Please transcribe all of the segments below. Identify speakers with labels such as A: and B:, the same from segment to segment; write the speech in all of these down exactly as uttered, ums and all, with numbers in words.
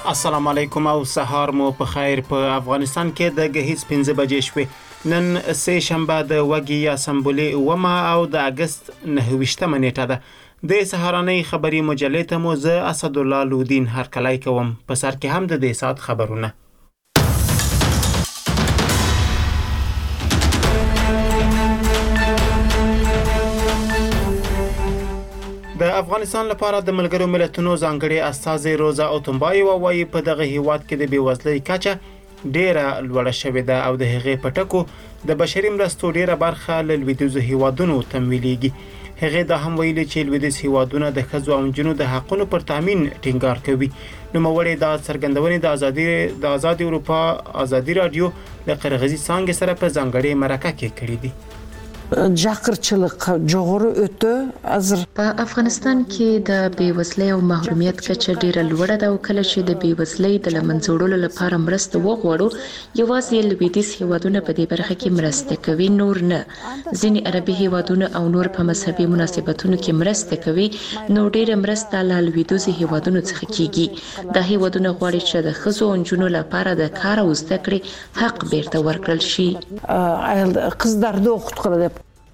A: السلام علیکم او سهار مو په خیر. په افغانستان کې د غهیز پنځه بجې شوې. نن سه شنبه د وګي یا سمبولي ومه او د اگست نهه ویشتمه نیټه ده. د سهارنۍ خبري مجلې ته مو زه اسد الله لودین هرکلی کوم. په سر کې هم د دې سات خبرونه. د افغانستان لپاره د ملګرو ملتونو ځانګړي استازي روزا اوتمبای وایي په دغه هیواد کې د بیوزلۍ کچه ډیره لوړه شوې ده او د هغې په ټکو د بشري مرستو ډیره برخه له لویدیځو هیوادونو تمویلېږي. هغې دا هم ویلي چې لویدیځ هیوادونه د ښځو او نجونو د حقونو پر تامین ټینګار کوي. نوموړې دا څرګندونې د ازادي د آزاد اروپا ازادي رادیو د قرغیزي څانګې سره په ځانګړې مرکه کې کړې دي.
B: جاقرچلıq جوغورو ötü hazır.
C: په افغانستان کې د بیوزلۍ او محرومیت کچه ډیره لوړه ده او کله چې د بیوزلۍ د لمنځوړلو لپاره مرسته وغواړو یوازې لویدیځ هیوادونه په دې برخه کې مرسته کوي، نور نه. ځینې عربي هیوادونه او نور په مذهبي مناسبتونو کې مرسته کوي، نو ډیره مرسته له لویدیځ هیوادونو څخه کیږي. دا هیوادونه غواړي چې د ښځو او نجونو لپاره د کار او زده کړې حق بیرته ورکړل شي.
B: Kızlarda okutulur.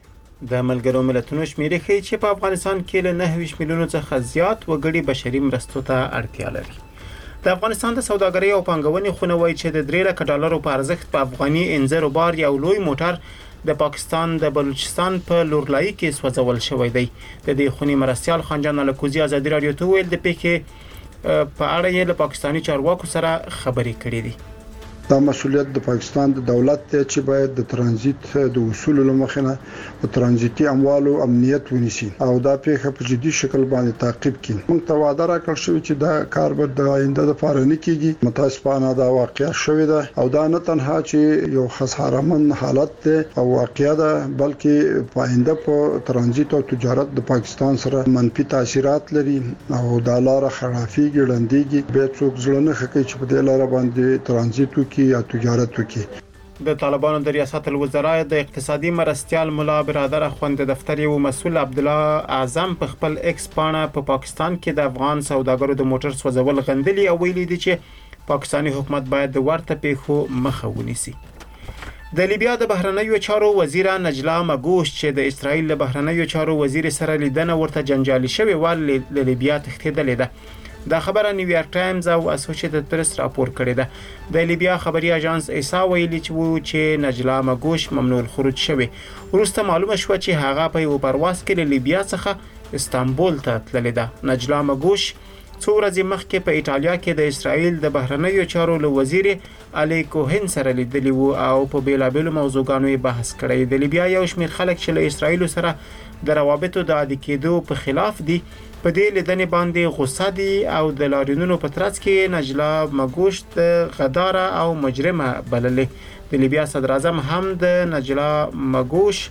A: د ملګرو ملتونو شمیرې ښیي چې په افغانستان کې له نهه ویشت میلیونو څخه زیات وګړي بشري مرستو ته اړتیا لري. د افغانستان د سوداګرۍ او پانګونې خونه وایي چې د درې لکه ډالرو په ارزښت په افغاني انځرو بار یو لوی موټر د پاکستان د بلوچستان په لورلایي کې سوځول شوی دی. د دې خونې مرستیال خانجان الکوزي ازادي رادیو ته ویل د پیښې په اړه یې له پاکستاني چارواکو سره خبرې کړې دي.
D: دا مسؤلیت د پاکستان د دولت ته چې باید د ترانزیت د اصولو لمخنه د ترانزیتي اموالو امنیت ونیسي او دا پیښه په جدي شکل باندې تعقیب کړي. موږ ته وعده راکړل شوې چې دا کار به د آینده لپاره نه کیږي. متاسفانه دا واقعیا شوې ده او دا نه تنها چې یو خسارهمن حالت ده او واقعیا ده بلکې په آینده په ترانزیت او تجارت د پاکستان سره منفي تاثیرات لري او دا لار خرافي ګړندېږي. به څوک ځل نه خکې چې په دې لار باندې ترانزیت وکړي یا تجارت وکړي.
A: د طالبانو د ریاست الوزرا د اقتصادي مرستیال مولا برادر اخوند دفتر یو مسؤل عبد الله اعظم په خپل ایکس پاڼه په پا پاکستان کې د افغان سوداګرو د موټر سوځول غندلي او ویلي دي چې پاکستاني حکومت باید د ورته پیښو مخه ونیسي. د لیبیا د بهرنیو چارو وزیر نجلا مګوش چې د اسرائیل له بهرنیو چارو وزیر سره لیدنه ورته جنجالي شوی و له لیبیا تښتېدلې ده. دا خبره نیویارک ټایمز او اسوسییټډ پریس راپور کړی ده. د لیبیا خبري اژانس ایسا ویلي چې چې نجلا مګوش ممنوع الخروج شوی. وروسته معلومه شو چې هغه په یو پرواز کې له لیبیا څخه استانبول ته تللی ده. نجلا مګوش څو ورځې مخکې په ایټالیا کې د اسرائیل د بهرنیو چارو له وزیر علي کوهن سره لیدلی وو او په بیلابېلو موضوعګانو یې بحث کړی. د لیبیا یو شمېر خلک چې له اسرائیل سره د روابطو د عادي کېدو په خلاف دي په دې لیدنې باندې غوسه دي او د لاریونونو په ترڅ کې نجلا مګوش د غداره او مجرمه بللې. د لیبیا صدر اعظم هم د نجلا مګوش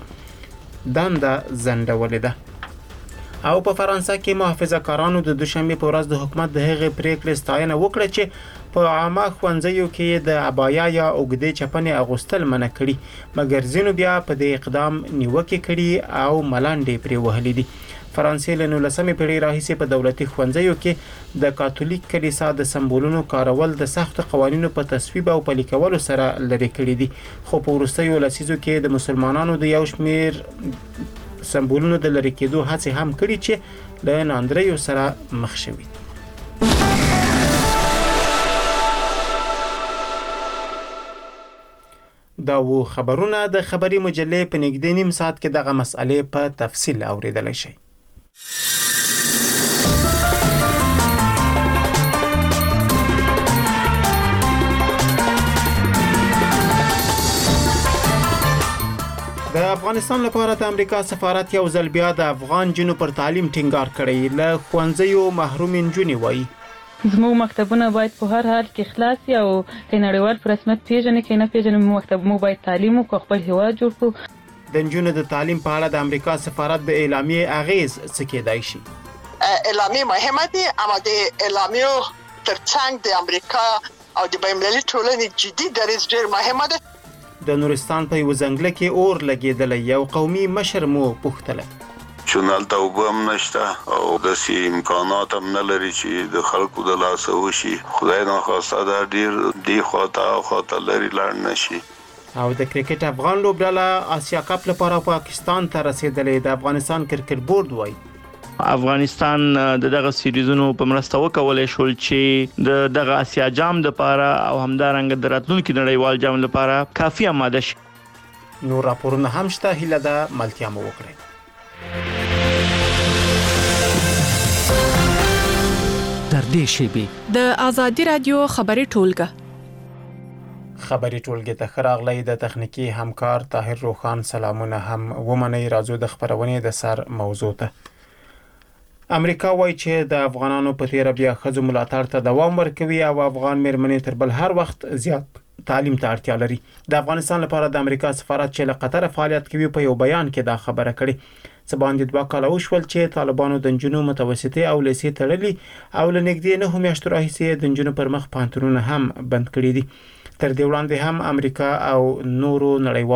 A: دنده ځنډولې ده. او په فرانسه کې محافظه کارانو د دوشنبه په ورځ د حکومت د هغې پریکړې ستاینه وکړه چې په عامه ښوونځیو کې د عبایا یا اوږدې چپنې اغوستل منع کړي، مګر ځینو بیا په دې اقدام نیوکې کړي او ملنډې پرې وهلې دي. فرانسې له نولسمې پیړۍ راهیسې په دولتي ښوونځیو کې د کاتولیک کلیسا د سمبولونو کارول د سختو قوانینو په تصویب او پلي کولو سره لرې کړي دي. خو په وروستیو لسیزو کې د مسلمانانو د یو شمېر سمبولونو د لرې کېدو هڅې هم کړي چې له ناندریو سره مخ شوي. دا و خبرونه د خبري مجلې په نږدې نیم ساعت کې دغه مسئلې په تفصیل اوریدلی شئ. د افغانستان لپاره د امریکا سفارت یو ځل بیا د افغان جنو پر تعلیم ټینګار کړی. له ښوونځیو محروم نجونې وایي
E: زموږ مکتبونه باید په هر حال کې خلاص وي او که نړیوال په رسمیت پیژني که نه پیژني مکتب مو باید تعلیم وکړو، خپل هیواد جوړ کړو.
A: د نجونو د تعلیم په اړه د امریکا سفارت د اعلامیې اغیز څه کېدای شي؟
F: اعلامیه مهمه دي، اما د اعلامیو ترڅنګ د امریکا او د بین‌المللي ټولنې جدي دریځ ډېر مهمه ده.
A: د نورستان په یو ځنګله کې اور لګېدلی، یو قومي مشر مو پوښتله
G: چونل ته وبم نشته او د سي امکانات هم نه لري چې د خلکو د لاس وشي. خدای نه خواسته دا ډیر دی خواته او خواته لري لاړ نشي.
A: او د کرکټ افغان لوبډله آسیا کپ لپاره پاکستان ته رسیدلې. د افغانستان کرکټ بورډ وایي
H: افغانستان د دغه سیریزونو په مرسته وکولای شول چې د دغه آسیا جام لپاره او همدارنګه د راتلونکي نړیوال جام لپاره کافي آماده شي.
A: نور راپورونه هم شته، هیله ده ملتیا مو وکړئ.
I: در دې شیبې
J: د آزادي رادیو خبري ټولګه
A: خبري ټولګه ته خراغلی د تخنیکی همکار طاهر روخان سلامونه هم ومني. راځو د خبرونې د سر موضوع ته. امریکا وایي چې د افغانانو په تیر بیا خزو ملاتړ ته دوام ورکوي او افغان مېرمنې تر بل هر وخت زیات تعلیم ته اړتیا لري. د افغانستان لپاره د امریکا سفارت چې له قطر فعالیت کوي په یو بیان کې دا خبره کړې. څه باندې دوه کاله وشول چې طالبانو د نجونو متوسطې او لیسې تړلي او له نږدې نه میاشتو راهیسې د نجونو پر مخ پانتونونه هم بند کړي دي. تر دې وړاندې هم امریکا او نورو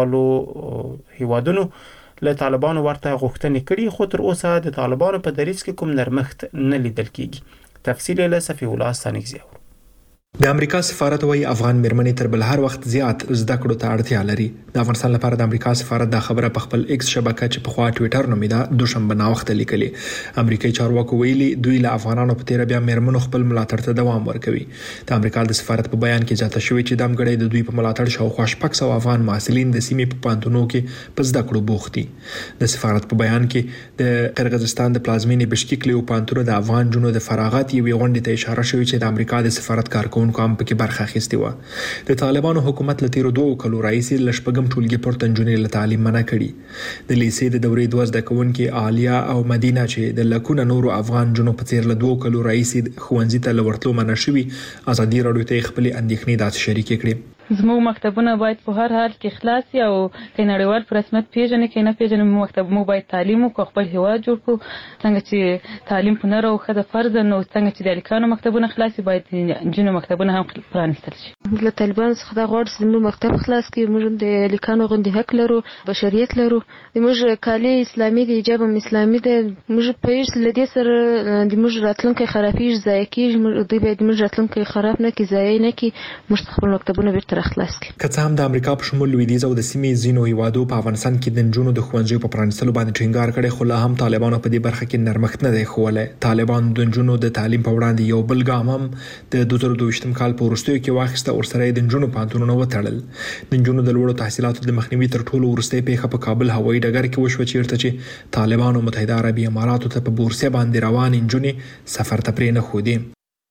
A: نړیوالو هیوادونو له طالبانو ورته غوښتنې کړي، خو تر اوسه د طالبانو په دریځ کې کوم نرمښت نه لیدل کیږي. تفصیل له صفی الله ستانکزی.
K: د امریکا سفارت وايي افغان مېرمنې تر بل هر وخت زیات زده کړو ته اړتیا لري. د افغانستان لپاره د امریکا سفارت دا خبره په خپل ایکس شبکه چې په خوا ټوئیټر نومیدا دوشنبه ناوخته لیکلې. امریکایي چارواکو ویلي دوی له افغانانو په تیر بیا مېرمنو خپل ملاتړ ته دوام ورکوي. د امریکا د سفارت په بیان کې ځاته شوی چې د امګړې د دوی په ملاتړ شاوخوا شپږ سوه افغان محصلین د سیمې په پانتونو کې په زده کړو بوخت دي. د سفارت په بیان کې د قرغیزستان د پلازمینې بشکیک له پانتونو د افغان جنو د فراغت یوې غونډې ته اشاره شوی چې د امریکا د سفارت کارکونکو هم پکې برخه اخیستې وه. د طالبانو حکومت له تیرو دوه کلو راهیسې له شپږم ټولګي پورته نجونې له تعلیم منع کړي. د لیسې د دورې دوه زده کوونکي عالیه او مدینه چې د لکونه نورو افغان جنو په څیر له دوه کلو راهیسې ښوونځي ته لورتلو منع شوي، ازادي راډیو ته خپل اندېښنې داسې شریکې کړې.
E: زموږ مکتبونه باید په هر حال کې خلاص وي او که نړیوال په رسمیت پیژني که نه پیژني مکتب مو باید تعلیم وکړو، خپل هیواد جوړ کړو. څنګه چې تعلیم په نر او ښځه فرض نو څنګه چې د هلکانو مکتبونه خلاص وي باید نجونو مکتبونه هم پرانیستل شي.
L: له طالبانو څخه دا غواړو چې زموږ مکتب خلاص کړي. موږ د هلکانو غوندې حق لرو، بشریت لرو. زموږ کالي اسلامي دی، حجاب هم اسلامي دی. موږ پوهېږو له دې سره د موږ راتلونکی خرابېږي، ضایع کېږي. دوی باید موږ راتلونکی خراب نه کړي، ضایع نه کړي. موږ خپل مکتبونه بیرته راخلاص کړي.
K: که څه هم د امریکا په شمول لویدیځ او د سیمې ځینو هیوادو په افغانستان کې د نجونو د ښوونځیو په پرانیستلو باندې ټینګار کړی، خو لا هم طالبانو په دې برخه کې نرمښت نه دی ښوولی. طالبان د نجونو د تعلیم په وړاندې یو بل ګام هم د دوه زره دوه ویشتم کال په وروستیو کې واخیسته، ورسره یې د نجونو پوهنتونونه وتړل. د نجونو د لوړو تحصیلاتو د مخنیوي تر ټولو وروستۍ پیښه په کابل هوایي ډګر کې وشوه، چیرته چې طالبانو متحده عربي اماراتو ته په بورسیه باندې روانې نجونې سفر ته پرې نه ښودې.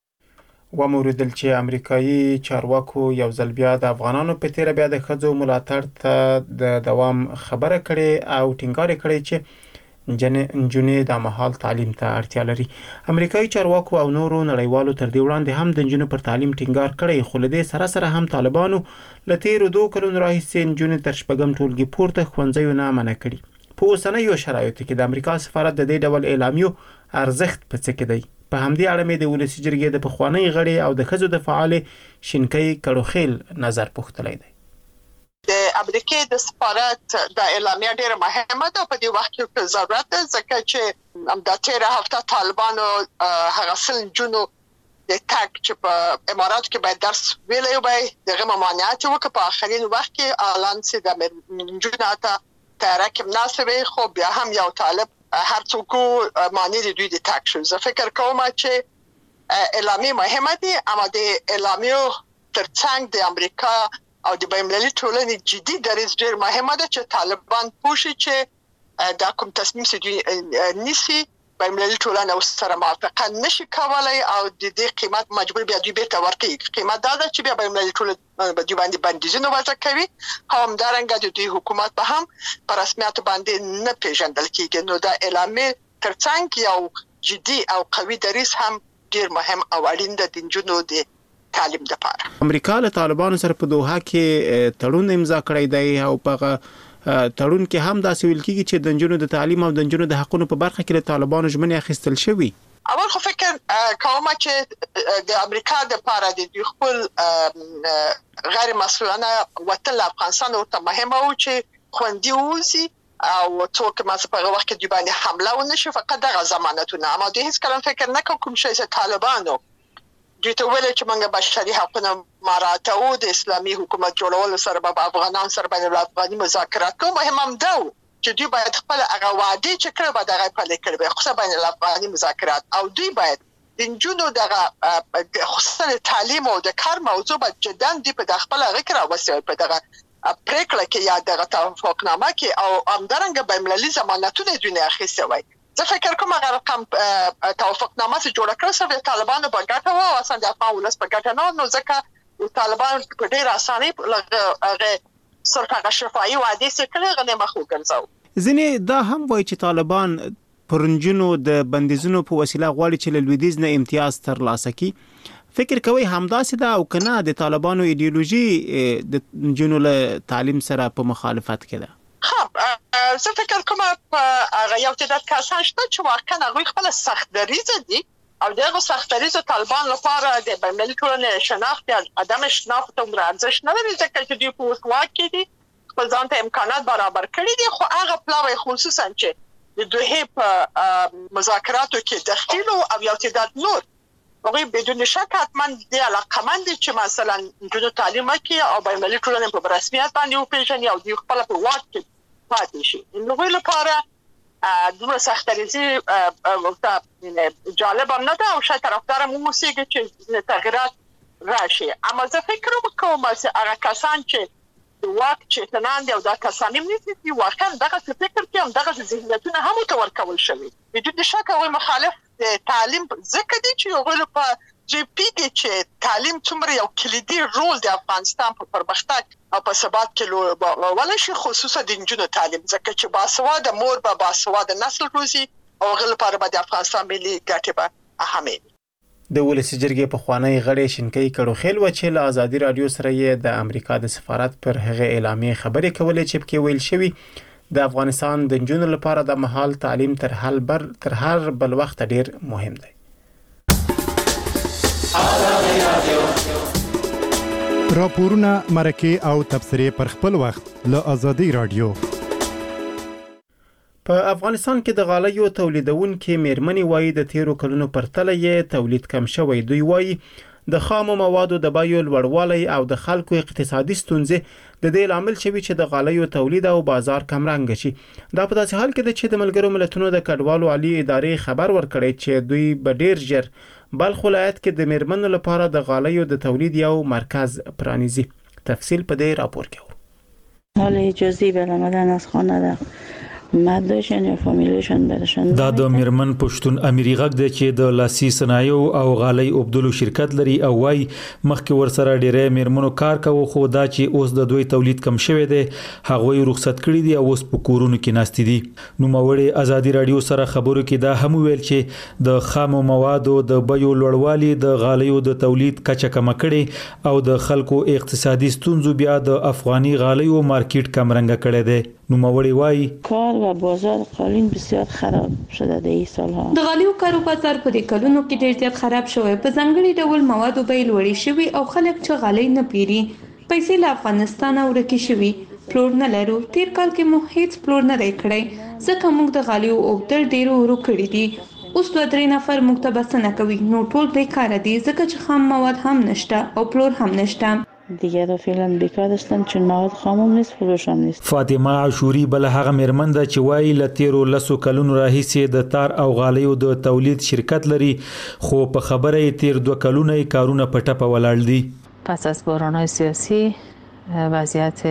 A: وموریدل چې امریکایي چارواکو یو ځل بیا د افغانانو په تیر بیا د ښځو ملاتړ ته د دوام خبره کړې او ټینګار کړی چې نجونې د مهال تعلیم ته اړتیا لري. امریکایي چارواکو او نورو نړیوالو تر دې وړاندې هم د نجونو پر تعلیم ټینګار کړی، خو له دې سره سره هم طالبانو له تیرو دوه کلونو راهیسې نجونې تر شپږم ټولګي پورته ښوونځیو نه منع کړي. په اوسنیو شرایطو کې د امریکا سفارت د دې ډول اعلامیو ارزښت په څه کې دی؟ په همدې اړه مې د ولسی جرګې د پخوانی غړي او د ښځو د فعال شینکۍ کړوخیل نظر پوښتلی دی.
F: د امریکا د سفارت د اعلامیه ډیره مهمه ده په دې وخت کې ضرورت ده، ځکه چې هم د تیر هفته طالبانو هغه سل جنو د تاک چې په امارات کې باید درس ویلې وای دغه ممانعت وکړ. په اخرین وخت کې اعلان سي د جنو ته ترکه مناسبه، خو بیا هم یو طالب هر څوک معنی د دوی د تاک شو. زه فکر کوم چې اعلامیه مهمه دي، اما د اعلامیه ترڅنګ د امریکا او د بین‌المللي ټولنې جدي دریځ ډېر مهمه ده چې طالبان پوښي چې دا کوم تصمیم چې دوی نیسي بین‌المللي ټولنه سره موافقه نشي کولای او د دې قیمت مجبور بیا دوی بیرته ورکړي. قیمت دا ده چې بیا بین‌المللي ټولنه به دوی باندې بندیزونه وضع کوي، همدارنګه د دوی حکومت به هم په رسمیت باندې نه پیژندل کیږي. نو دا اعلامیه ترڅنګ یو جدي او قوي دریځ هم ډېر مهم او اړین ده د نجونو د تعلیم لپاره.
A: امریکا له طالبانو سره په دوحه کې تړون امضا کړی دی او په تړون کې هم دا ویل کیږي چې د نجونو د تعلیم او د نجونو د حقوقو په برخه کې له طالبانو ژمنې اخیستل شوی.
F: اول خو فکر کوم چې د امریکا د لپاره د خپل غیر مسؤلانه وتل افغانستان ورته مهمه و چې خوندي ووسی او څوک ما په هغه وخت کې دی باندې حمله ونشي فقط دغه ضمانتونه اما د هیڅ کلم فکر نه کوم چې طالبانو دوی ته ویل چې موږ بشري حقوقونه مراعاتو د اسلامي حکومت جوړولو سره به افغانان سره باندې افغاني مذاکرات کوم مهم هم ده چې دوی باید خپل هغه وعده چې کړو به دغه پلي کړي به خو باندې افغاني مذاکرات او دوی باید د جنونو دغه خصوصا تعلیم او د کار موضوع به جدا دی په خپل هغه کې راوځي په دغه پریکړه کې یا دغه توافقنامه کې او همدارنګه بین المللي ضمانتونه دوی نه اخیستي وای زه فکر کوم هغه رقم توافقنامه چې جوړ کړل سره طالبانو په ګټه وو او سند افغان ولس په ګټه نه نو ځکه طالبان په ډیر اسانۍ هغه صرف هغه شفاهي وعده سره غنه مخو ګرځاو
A: ځینې دا هم وایي چې طالبان پرنجونو د بندیزونو په وسیله غواړي چې له لویدیځ نه امتیاز ترلاسه کړي فکر کوي همداسې ده او کنه د طالبانو ایدئولوژي د جنو له تعلیم سره په مخالفت کې ده
F: ها زه فکر کوم هغه یو تعداد کسان شته چې واقعا هغه خپل سخت دریزه دي او دغه سخت دریزه طالبان لپاره د بین‌المللي ټولنې شناخت یا عدم شناخت او ارزښت نه لري ځکه چې دوی په وسواک کې دي خپل ځان ته امکانات برابر کړي دي خو هغه پلاوی خصوصا چې د دوی په مذاکراتو کې دخیل او یو تعداد نور هغه بدون شک حتما د علاقمند چې مثلا د تعلیم کې او بین‌المللي ټولنې په رسمیت باندې او پیژني او د خپل په واک کې پاتې شي نو ویل لپاره دومره سخت دریزي جالب هم نه ده او شاید طرفدار مو موسیقي چې تغییرات راشي اما زه فکر کوم چې هغه کسان چې د واک چیتنان دي او دا کسان هم نيسي واقعا دغه فکر کې هم دغه ذهنیتونه هم متور کول شوی بدون شک او مخالف تعلیم ځکه دي چې هغه په جی پی کې چې تعلیم څومره یو کلیدي رول د افغانستان په پرمختګ او په ثبات کې ولې شي خصوصا د جنونو تعلیم ځکه چې باسواده مور به باسواده نسل روزي او غل لپاره به د افغانستان ملي ګټه به اهمیت
A: د ولسی جرګې په خوانی غړي شینکۍ کړو خیل و چې له ازادي رادیو سره یې د امریکا د سفارت پر هغه اعلامیه خبرې کولې چې په ویل شوی د افغانستان د جنونو لپاره د مهال تعلیم تر هر بر تر هر بل وخت ډیر مهم دی
M: راپورونه مرکه او تبصرې پر خپل وخت له ازادي رادیو
A: په افغانستان کې د غالیو تولیدونکو میرمنې وایي د تیرو کلونو پرتله یې تولید کم شوی دوی وایي د خامو موادو د بیو لوړوالی او د خلکو اقتصادي ستونزې د دې لامل شوی چې د غالیو تولید او بازار کمرنګ شي دا په داسې حال کې ده چې د ملګرو ملتونو د کډوالو عالی ادارې خبر ورکړی چې دوی به ډیر ژر بلخ ولایت کې د میرمنو لپاره د غالیو د تولید یو مرکز پرانیزي تفصیل په دې راپور کې و
N: حال اجازه برآمدن از خانه ده مادهشان یا فامیلشان برشان
O: دا د میرمن پښتون اميري غږ دی چې د لاسي صنایع او غالۍ اوبدلو شرکت لري او وايي مخکې ورسره ډېرې میرمنو کار کوي خو دا چې اوس د دوی تولید کم شوی دی هغه رخصت کړی دی او اوس په کورونو کې ناستې دي نو موري ازادي رادیو سره خبرو کې دا هم ویل چې د خامو موادو د بیو لوړوالي د غالیو د تولید کچه کم کړي او د خلکو اقتصادي ستونزو بیا د افغاني غالیو مارکیټ کمرنګ کړي دی نو موري وايي
N: کار و بازار قالین بسیار خراب شده د این سالها
P: د غالیو کارو بازار په دې کلونو کې ډېر زیات خراب شوی په ځانګړي ډول موادو بیې لوړې شوي او خلک چې غالۍ نه پیري پیسې له افغانستان ورکې شوي پلور نه لرو تیر کال کې مو هیڅ پلور نه دی کړی ځکه موږ د غالیو اوبدل ډېر ورو کړی دي اوس دوه درې نفر موږ ته بسنه کوي نو ټول دې کار دي ځکه چې خام مواد هم نشته او پلور هم نشته
N: دیگه رو فعلا بیکار هستن چون مواد خام هم نیست فروش هم نیست
O: فاطمه عاشوري بل هغه میرمن ده چې وایي له تیرو لسو کلونو راهیسې د تار او غالیو د تولید شرکت لري خو په خبره یې تیر دوه کلونه کارونه په ټپه ولاړ دي
Q: پس از بحران‌های سیاسی وضعیت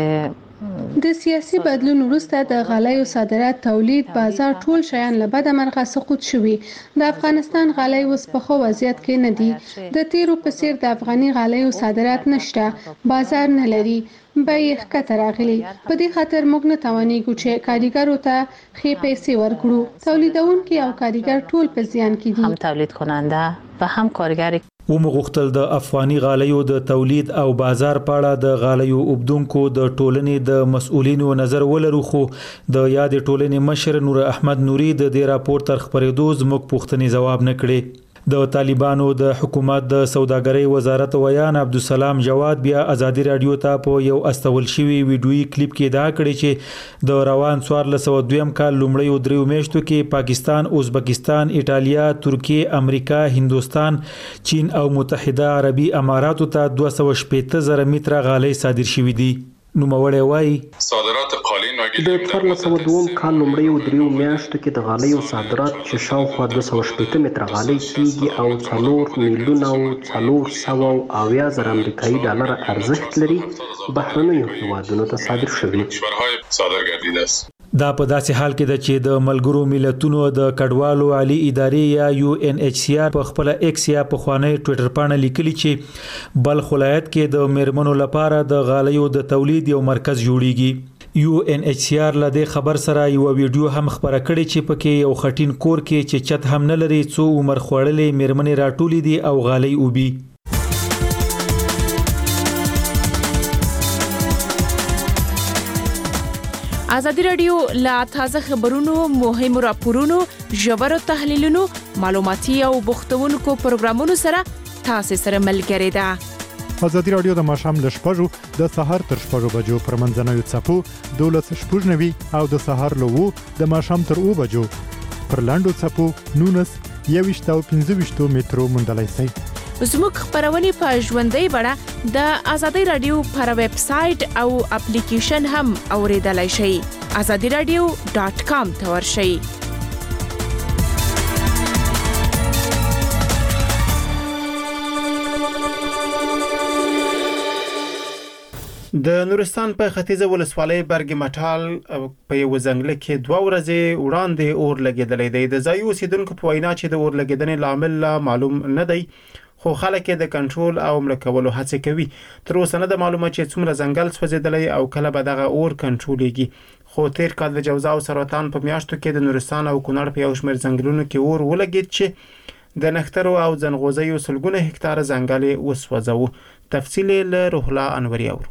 R: د سیاسي بدلون وروسته د غالیو صادرات تولید بازار ټول شیان له بده مرغه سقوط شوي د افغانستان غالۍ اوس په خو وضعیت کې نه دي د تیرو په څیر د افغاني غالیو صادرات نشته بازار نه لري بیې ښکته راغلي په دې خاطر موږ نه توانېږو چې کارګرو ته ښې پیسې ورکړو تولیدونکي او کارګر ټول په زیان کې دي
Q: هم تولید کننده و هم کارګر
O: و مغختل د افغاني غالیو د تولید او بازار پاړه د غالیو اوبدونکو د ټولنې د مسؤلینو نظر ولرو خو د یاد ټولنې مشر نور احمد نوري د دې راپور تر خبرېدو زموږ پوښتنې جواب نه کړي د طالبانو د حکومت د سوداګرۍ وزارت ویان عبدالسلام جواد بیا ازادي رادیو ته په یو استول شوی ویډیویي کلیپ کې دا کړی چې د روان څوارلس سوه دویم کال لومړیو دریو میاشتو کې پاکستان، ازبکستان، ایټالیا، ترکیه، امریکا، هندوستان، چین او متحده عربي اماراتو ته دوه سوه شپېته زره متره غالۍ صادر شوي دي. نوموړی وایي
S: صادرات قالین د څوارلس سوه دویم کال لومړیو دریو میاشتو کې د غالیو صادرات چې شاوخوا دوه سوه شپېته متره غالۍ کېږي او څلور میلیونه او څلور سوه اویا زره امریکایي ډالر ارزښت لري، بهرنیو هیوادونو ته صادر شوي.
O: دا په داسې حال کې ده چې د ملګرو ملتونو د کډوالو عالی ادارې یا یو ان ایچ سی آر په خپل ایکس یا په خوانی ټوئیټر پاڼه لیکلي چې بلخ ولایت کې د میرمنو لپاره د غالیو د تولید یو مرکز جوړیږي. یو ان ایچ سی آر له دې خبر سره یو ویډیو هم خبره کړې چې پکې یو خټین کور کې چې چت هم نه لري څو عمر خوړلې میرمنې راټولې دي او غالۍ اوبي.
J: ازادي رادیو لا تازه خبرونو، مهمو راپورونو، ژورو تحلیلونو، معلوماتي او بوختونکو پروګرامونو سره تاسو سره ملګری ده.
M: ازادي رادیو د ماښام له شپږو د سهار تر شپږو بجو پر منځنوي څپو دولس شپږ نوي او د سهار له اوو د ماښام تر اوو بجو پر لاندو څپو نونس یوویشت او پنځه ویشتو مترو موندلی شئ.
J: زموږ خبرونه په ژوندۍ بڼه د ازادي رادیو پر ویب سټ او اپلیکیشن هم اوریدلای شئ. ازادي رادیو ډاٹ کام ته ورشئ.
A: د نورستان په ختیځه ولسوالۍ برګ مټال په یو ځنګل کې دوه ورځې وړاندې اور لګېدلی دی. د ځایي اوسیدونکو په وینا چې د اور لګېدنې لامل معلوم نه دی، خو خلک د کنټرول او مړه کولو هڅه کوي. تر اوسه نه د معلومه چې څومره ځنګل سوځېدلی او کله به دغه اور کنټرولېږي. خو تیر کال د جوزا او سرطان په میاشتو کې د نورستان او کونړ په یو شمېر ځنګلونو کې اور ولګېد چې د نښترو او ځنغوزیو سلګونه هکتاره ځنګل یې وسوځاوه. تفصیل له روح الله انوري اورو.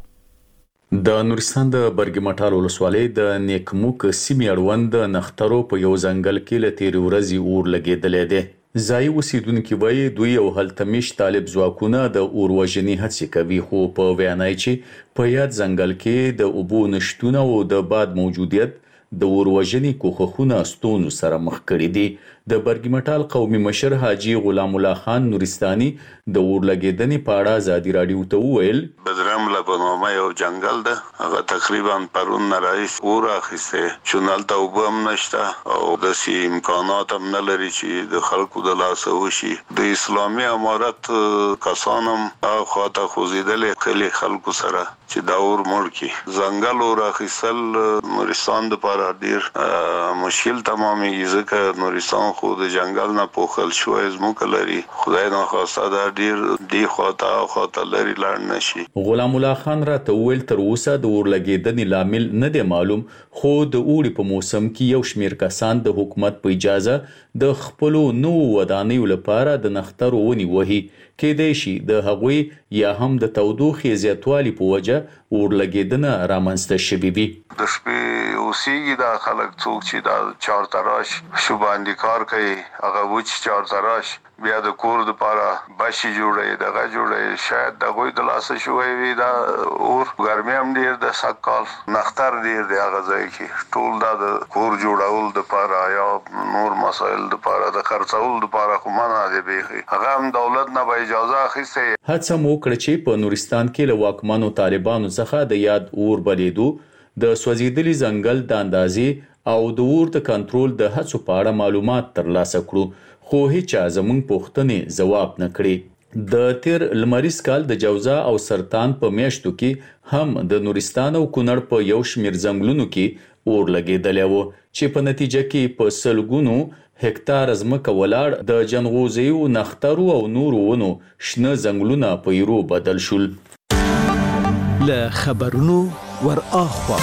T: د نورستان د برګ مټال ولسوالۍ د نیکموک سیمې اړوند د نښترو په یو ځنګل کې له تیرې ورځې اور لګېدلی دی. ځایي اوسیدونکي وایي دوی او هلتمش طالب ځواکونه د اور وژنې هڅې کوي، خو په وینا چې په یاد ځنګل کې د اوبو نشتون او د باد موجودیت د اور وژنې کوښښونه ستونزو سره مخ کړي دي. د برګ مټال قومي مشر حاجي غلام الله خان نورستاني د اور لګېدنې په اړه ازادي رادیو ته وویل
G: بدرمله په نامه یو ځنګل ده، هغه تقریبا پرون نه راهیسې اور اخیستی چې هلته اوبه هم نشته او داسې امکانات هم نه لري چې د خلکو د لاسه وشي. د اسلامي امارت کسان هم هغه خواته خوځېدلې کلي خلکو سره چې دا اور مړ کړي. ځنګل اور اخیستل نورستان دپاره ډېر مشکل تمامېږي، ځکه نورستان خو د ځنګل نه پوښل شوی ځمکه لري. خدای ناخواسته دا ډېر دې خواته او خواته لرې لاړ نه شي.
T: غلام الله خان راته وویل تر اوسه د اور لګېدنې لامل نه دی معلوم، خو د اوړي په موسم کې یو شمېر کسان د حکومت په اجازه د خپلو نوو ودانیو لپاره د نښترو ونې وهي. کېدای شي د هغوی یا هم د تودوخې زیاتوالي په وجه اور لګېدنه رامنځته شوې وي.
G: د شپې اوسېږي دا خلک څوک چې دا چارتراش شوباندې کار کوي، هغه وچ چارتراش بیا د کور دپاره بشي جوړوي، دغه جوړوي، شاید د هغوی د لاسه شوی وي دا اور. ګرمي هم ډېر د سږ کال نښتر ډېر دی هغه ځای کې. ټول دا د کور جوړول دپاره یا نور مسایل دپاره د خرڅول دپاره خو منع دی بیخي. هغه هم دولت نه به اجازه اخیستی.
T: هڅه مو وکړه چې په نورستان کې له واکمنو طالبانو څخه د یاد اور بلېدو، د سوځېدلي ځنګل د اندازې او د اور د کنټرول د هڅو په اړه معلومات ترلاسه کړو، خو هیچا زموږ پوښتنې ځواب نه کړې. د تیر لمریز کال د جوزا او سرطان په میاشتو کې هم د نورستان او کونړ په یو شمېر ځنګلونو کې اور لګېدلی و چې په نتیجه کې په سلګونو هکتار ځمکه ولاړ د جنغوزیو، نښترو او نورو ونو شنه ځنګلونه په ایرو بدل شول.
I: له خبرونو ور اخوا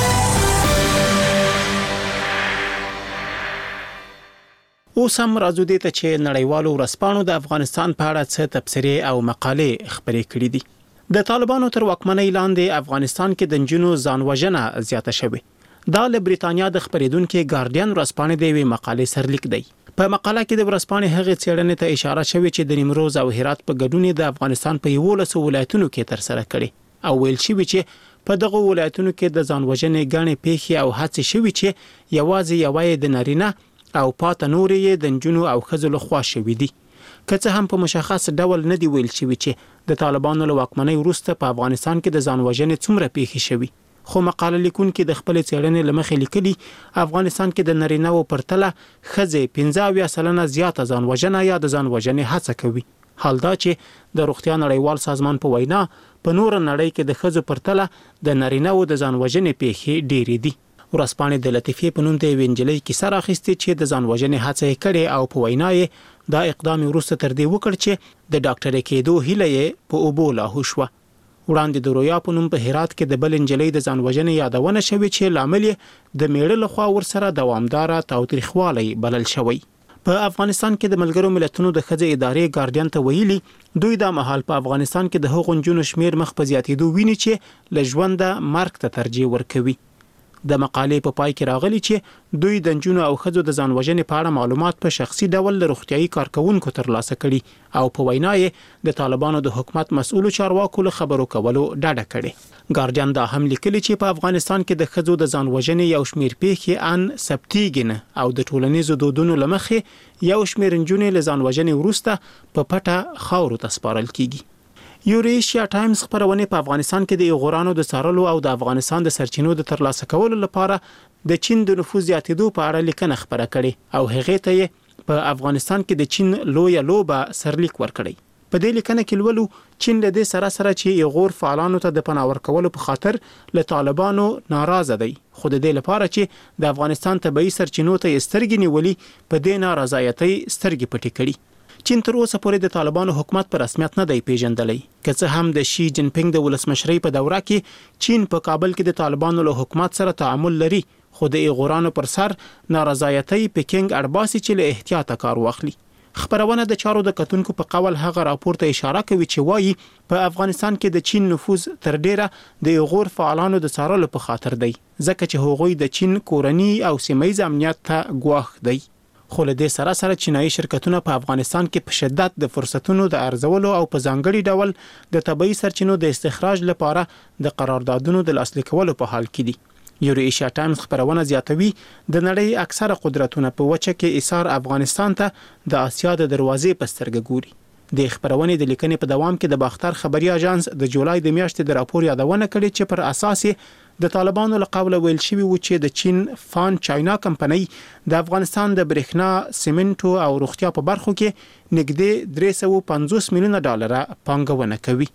A: اوس هم راځو دې ته چې نړیوالو ورځپاڼو د افغانستان په اړه څه تبصرې او مقالې خپرې کړې دي. د طالبانو تر واکمنۍ لاندې افغانستان کې د نجونو ځانوژنه زیاته شوې. دا له بریتانیا د خبرېدونکو ګارډین ورځپاڼې د یوې مقالې سرلیک دی. په مقاله کې د ورځپاڼې هغې څېړنې ته اشاره شوې چې د نیمروز او هرات په ګډون د افغانستان په یولسو ولایتونو کې ترسره کړي او ویل شوي چې په دغه ولایتونو کې د ځان وژنې ګڼې پیښې او هڅې شوي چې یوازې یوه د نارینه او پاته نورې یې د نجونو او ښځو لخوا شوي دي. که څه هم په مشخص ډول نه دی ویل شوي چې د طالبانو له واکمنۍ وروسته په افغانستان کې د ځان وژنې څومره پیښې شوي، خو مقاله لیکونکي د خپلې څېړنې له مخې لیکلي افغانستان کې د نارینه‌وو پرتله ښځې پنځه اویا سلنه زیاته ځان وژنه یا د ځان وژنې هڅه کوي. حال دا چې د روغتیا نړیوال سازمان په وینا په نور نړۍ کې د ښځو پرتله د نارینه‌وو د ځان وژنې پیښې ډېرې دي. ورځپاڼې د لطیفې په نوم د یوې نجلۍ کیسه راخیستې چې د ځان وژنې هڅه یې کړې او په وینا یې دا اقدام وروسته تر دې وکړ چې د ډاکټرې کېدو هیله یې په اوبو لاهو شوه. وړاندې د رویا په نوم په هرات کې د بل نجلۍ د ځان وژنې یادونه شوې چې لامل یې د میړه لخوا ورسره دوامداره تاوتریخوالی بلل شوی. په افغانستان کې د ملګرو ملتونو د ښځې ادارې ګارډین ته ویلي دوی دا مهال په افغانستان کې د هغو نجونو شمیر مخ په زیاتېدو ویني چې له ژونده مرګ ته ترجیح ورکوي. د مقالې په پای کې راغلي چې دوی د نجونو او ښځو د ځان وژنې په اړه معلومات په شخصي ډول له روغتیايي کارکونکو ترلاسه کړي او په وینا یې د طالبانو د حکومت مسؤلو چارواکو له خبرو کولو ډډه کړې. ګارډین دا هم لیکلي چې په افغانستان کې د ښځو د ځان وژنې یو شمیر پیښې ان ثبتېږي نه او د ټولنیزو دودونو له مخې یو شمیر نجونې له ځان وژنې وروسته په پټه خاورو ته سپارل کیږي. یوریشیا ټایمز خبرونه په افغانستان کې د ایغورانو د څارلو او د افغانستان د سرچینو د ترلاسه کولو لپاره د چین د نفوذ زیاتېدو په اړه لیکنه خبره کړې او هغه ته یې په افغانستان کې د چین لوی لوبه سرلیک ورکړی. په دې لیکنه کې لولو چین له دې سره سره چې ایغور فعالانو ته د پناه ورکولو په خاطر له طالبانو ناراضه دی، خو د دې لپاره چې د افغانستان طبيعي سرچینو ته سترګې نیولې په دې نارضایتۍ سترګې پټې کړي. چین تر اوسه پورې د طالبانو حکومت په رسمیت نه دی پیژندلی، که څه هم د شي جین پینګ د ولسمشرۍ په دوره کې چین په کابل کې د طالبانو له حکومت سره تعامل لري، خو د ایغورانو پر سر نارضایتۍ پکینګ اړباسي چې له احتیاطه کار واخلي. خبرونه د چارو د کتونکو په قول هغه راپور ته اشاره کوي چې وایي په افغانستان کې د چین نفوذ تر ډیره د ایغور فعالانو د څارلو په خاطر دی، ځکه چې هغوی د چین کورنی او سیمایي امنیت ته ګواښ دی. خو له دې سره سره چینایي شرکتونه په افغانستان کې په شدت د فرصتونو د ارزولو او په ځانګړي ډول د طبيعي سرچینو د استخراج لپاره د قراردادونو د لاسلیک کولو په حال کې دي. یوریشیا ټایمز خبرونه زیاتوي د نړۍ اکثره قدرتونه په وچه کې ایثار افغانستان ته د آسیا د دروازې په سترګه ګوري. د خبرونې د لیکنې په دوام کې د باختر خبري اژانس د جولای د میاشتې د راپور یادونه کړې چې پر اساس د طالبانو له قوله ویل شوی و چې د چین فان چاینا کمپنۍ د افغانستان د برېښنا، سیمنټو او روغتیا په برخو کې نږدې درې سوه پنځوس میلیونه ډالر پانګونه کوي.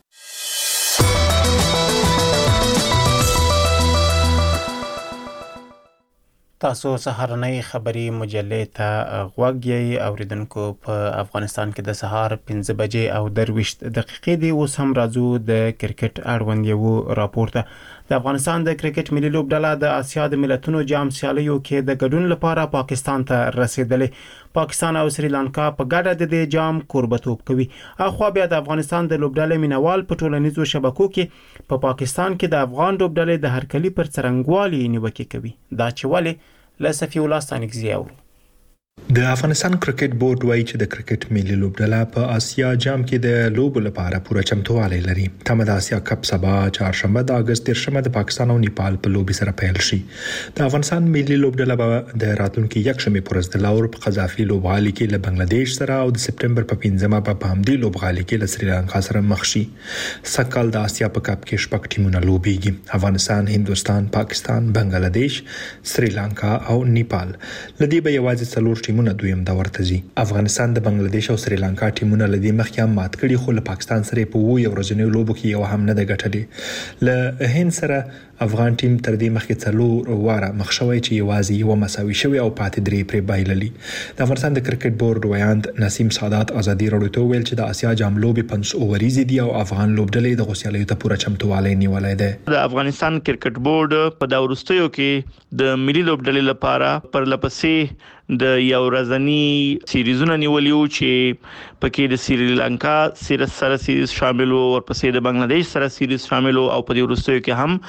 A: تاسو سهارنۍ خبري مجلې ته غوږ یې اوریدونکو. په افغانستان کې د سهار پنځه بجې او درویشت دقیقې دی. اوس هم راځو د کرکټ اړوند یو راپور ته. د افغانستان د کرکټ ملي لوبډله د آسیا د ملتونو جام سیالیو کې د ګډون لپاره پاکستان ته رسیدلې. پاکستان او سریلانکا په ګډه د دې جام کوربتوب کوي. اخوا بیا د افغانستان د لوبډلې مینوال په ټولنیزو شبکو کې په پا پاکستان کې د افغان لوبډلې د هرکلي پر څرنګوالي نیوکه کوي. دا چې ولې لسفي الله ستانکزی اورو.
K: د افغانستان کرکټ بورډ وایي چې د کرکټ ملي لوبډله په آسیا جام کې د لوبو لپاره پوره چمتووالی لري. تمه د آسیا کپ سبا چهارشنبه د اگست دیرشمه د پاکستان او نیپال په لوبي سره پیل شي. د افغانستان ملي لوبډله به د راتلونکي یکشنبه پر ورځ د لاهور په قذافي لوبغالي کې له بنگلاديش سره او د سپټمبر په پنځمه په همدې لوبغالي کې له سریلانکا سره مخ شي. سکهال د آسیا په کپ کې شپږ ټیمونه لوبيږي: افغانستان، هندوستان، پاکستان، بنگلاديش، سریلانکا او نیپال. لدی به یوازې څلور ټیمونه دویم دور ته ځي. افغانستان د بنگلاديش او سریلانکا ټیمونه لدی مخکې هم مات کړي، خو له پاکستان سره په وو یو ورځنیو لوبو کې یو هم نه د ګټلې. له هند سره افغان ټیم تر دې مخکې څلور واره مخ شوی چې یوازې یو مساوي شوی او پاتې درې پرې بایللي. د افغانستان د کرکټ بورډ ویاند نسیم سادات ازادي راډیو ته ویل چې د آسیا جام لوبې پنځه اووريزې دي او افغان لوبډلې د غوسیالیو ته پوره چمتووالی نیولای دی.
H: د افغانستان کرکټ بورډ په دا وروستیو کې د ملي لوبډلې لپاره پر لپسې د یو ورځنی سیریزونه نیولیو چې پکې د سریلانکا سره سره سیریز شامل او ورپسې د بنگلاديش سره سیریز شامل او په دې وروستیو کې هم د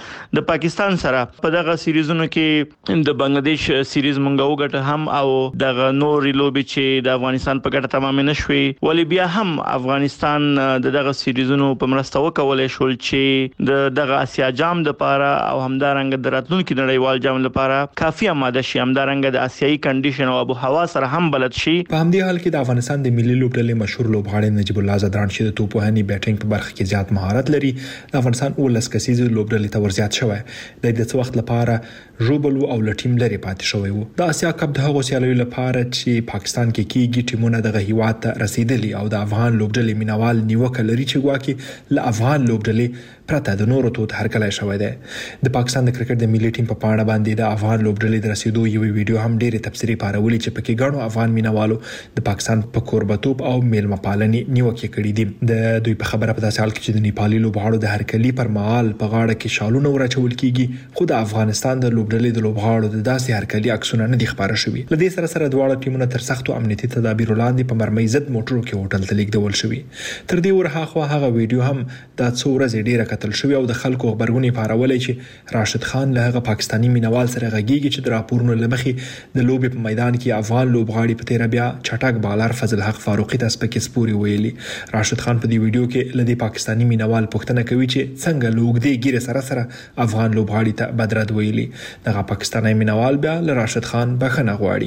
H: د پاکستان سره په دغه سیریزونو کې د بنگلاديش سیریز مونږ وګټه هم او دغه نور لوبي چې د افغانستان په ګټه تمام نشوي ولی بیا هم افغانستان د دغه سیریزونو په مرسته وکولای شول چې د دغه اسیا جام د پاره او همدارنګ د راتلونکو نړیوال جام لپاره کافي آماده شي همدارنګ د اسیایي کنډیشن او ابو هوا سره هم بلد شي.
K: په همدې حال کې د افغانستان د ملي لوبډلې مشهور لوبغاړی نجیب الله زدران چې د توپوهنې بیټینګ په برخه کې زیات مهارت لري د افغانستان ولس کسیزه لوبډلې ته ورزیات شوی د دې وخت لپاره ژوبل او لټیم لري پاتې شوی وو. د اسیا کپ د هغو سیالیو لپاره چې پاکستان کې کیږي ټیمونه دغه هیواد ته رسیدلي او د افغان لوبډلې مینوال نیوکه لري چې ګواکې له افغان لوبډلې پرته د نورو توت هرکلی شوی دی. د پاکستان د کرکټ د ملي ټیم په پاڼه باندې د افغان لوبډلې د رسیدو یو ویډیو هم ډېرې تبصرې پارولې چې پکې ګڼو افغان مینوالو د پاکستان په کوربتوب او میلمه پالنې نیوکې کړې دي. د دوی په خبره په داسې حال کې چې د نیپالي لوبغاړو د هرکلي پر مهال په غاړه کې شالونه ورچول کیږي خو د افغانستان د لوبډلې د لوبغاړو د داسې هرکلي عکسونه نه دي خبره شوي. له دې سره سره دواړه ټیمونه تر سختو امنیتي تدابیرو لاندې په مرمۍ ضد موټرو کې هوټل ته لیږدول شوي. تر دې ورهاخوا هغه ویډیو هم د څو ورځې ډیره کتل شوی او د خلکو خبرګونې پارولې چې راشد خان له هغه پاکستانی مینوال سره غږیږي چې د راپورونو لمخې د لوبې په میدان کې افغان لوبغاړي په تیر بیا چټک بالر فضل حق فاروقي ته سپکې سپوري ویلي. راشد خان په دې ویډیو کې له دې پاکستانی مینوال پوښتنه کوي چې څنګه لوګدي ګیره سره سره افغان لوبغاړي ته بدرد ویلي. دغه پاکستانی مینوال بیا له راشد خان بخښنه غواړي.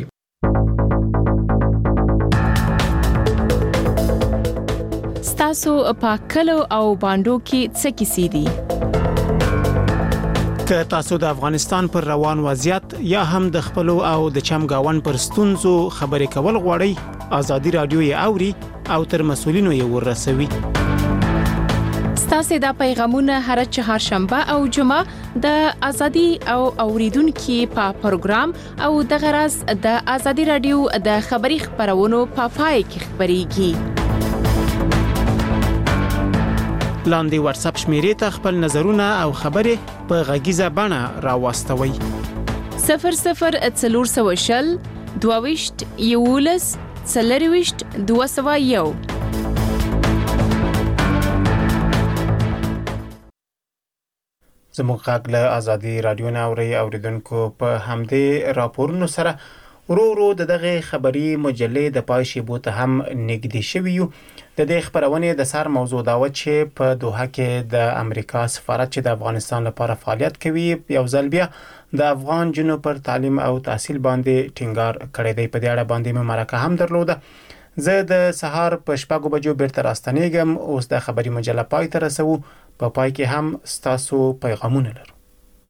J: تاسو په کلو او باندو کې څه کیسې دي؟
A: که تاسو د افغانستان پر روان وضعیت یا هم د خپل او د چمګاون پر ستونزو خبرې کول غواړئ ازادي رادیو یې اوري او تر مسولینو یې ورسوي.
J: ستاسو د پیغامونه هر چهارشنبه او جمعه د ازادي او اوریدونکو په پروګرام او د غرض د ازادي رادیو د خبري خبرونو په پای کې خبريږي. لاندې واتس اپ شمیرې ته خپل نظرونه او خبرې په غږیزه بڼه راوستوي. صفر صفر څلور سوه شل دوه ویشت یولس څلور ویشت دوه سوه یو.
A: زموږ غږ له ازادي رادیو نه اوري اوریدونکو په همدې راپورونو سره ورو ورو دغه خبري مجلې د پای شیبو ته هم نږدې شوي یو. د دې خبرونې د سر موضوع دا و چې په دوحه کې د امریکا سفارت چې د افغانستان لپاره فعالیت کوي یو ځل بیا د افغان جنو پر تعلیم او تحصیل باندې ټینګار کړی دی. په دې اړه باندې مې مرکه هم درلوده. زه د سهار په شپږو بجو بیرته راستنېږم. اوس د خبري مجله پای ته رسو. په پای کې هم ستاسو پیغامونه لرو.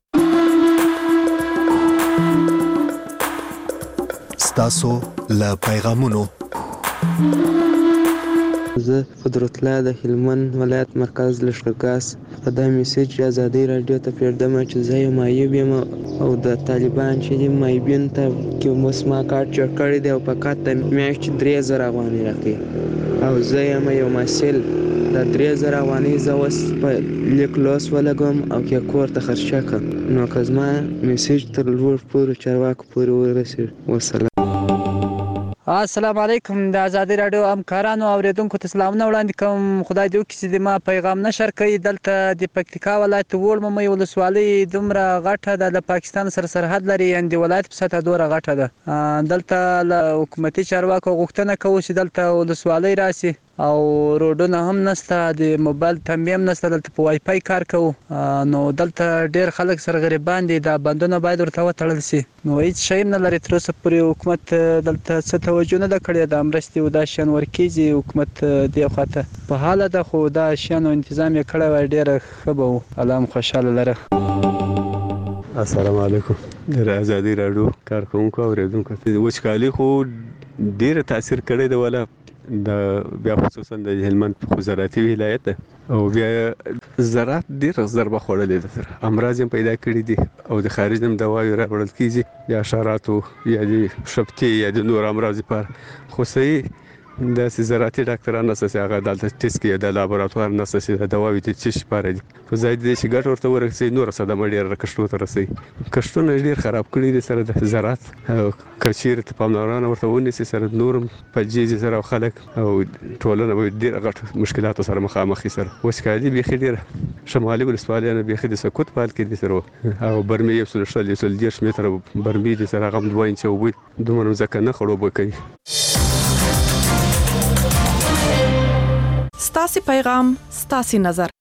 I: ستاسو له پیغامونو
U: زه قدرت الله د هلمند ولایت مرکز لښکرګاس په دا میسج ازادي رادیو ته پیردم چې زه یو مایوب یم او د طالبان چې د مایبین ته کې مسما کارت جوړ کړی دی او په کاته میاشت درې زره افغانۍ راکړي او زه یم یو محصل د درې زره افغانۍ زه اوس په لیک لوس ولګم او کې کور ته خرچه کړم نو که زما میسج تر لوړ پورې چارواکو پورې ورسېږي. وسلام.
V: السلام علیکم. د ازادي رادیو همکارانو اوریدونکو ته سلامونه وړاندې کوم. خدای دې وکړي چې ما پیغام نشر کړي. دلته د پکتیکا ولایت وړمې ولسوالۍ دومره غټه ده د پاکستان سره سرحد لري یعنې د ولایت په سطحه دومره غټه ده. دلته له حکومتي چارواکو غوښتنه کوو چې دلته ولسوالۍ راشي او روډونه هم نشته د موبایل تنبیه هم نشته. دلته په وای فای کار کوو نو دلته ډېر خلک سره غریبان دي. دا بندونه باید ورته وتړل شي. نو هیڅ شی هم نه لري تر اوسه پورې حکومت دلته څه توجه نه ده کړې. د مرستې او دا شیان ورکېږي حکومت دې خواته په حاله ده خو دا شیانو تنظیم یې کړی وای ډېره ښه به وو. الله هم خوشحاله لره.
W: السلام علیکم. د ازادي رادیو کارکونکو اوریدونکو ته وچکالي خو ډېره تاثیر کړی دی ولا د بیا خصوصا د هلمند په زراعتي ولایت او بیا زراعت ډېر ضربه خوړلې ده. امراض هم پیدا کړي دي او د خارج هم دوايي راوړل کېږي یا حشراتو یا د شبتي یا د نور امراض لپاره. خو صحیح د زراعتي ډاکټرانو سره هغه دلته ټیسټ کوي د لابراتوار نه سره دواوي ته چې شپاره دي په ځای دې چې ګټ ورته ورسي نور سره د مړي رکشتو تر رسي کښتونه ډیر خراب کړي دي سره د زراعت کچیر ته پاملرنه ورته ونی سره نورم په جیجي سره خلک او ټولنه به ډیر غټ مشکلات سره مخامخ سره وسکالي به خډیر شمالي ولسوالۍ نه به خدي سکوت پال کې دي سره او برمي یو څل شل یو څل دیش متر برمي دي سره غم دوه انچ او دومره ځکه نه خړوب کوي.
B: ستاسو پیغام ستاسو نظر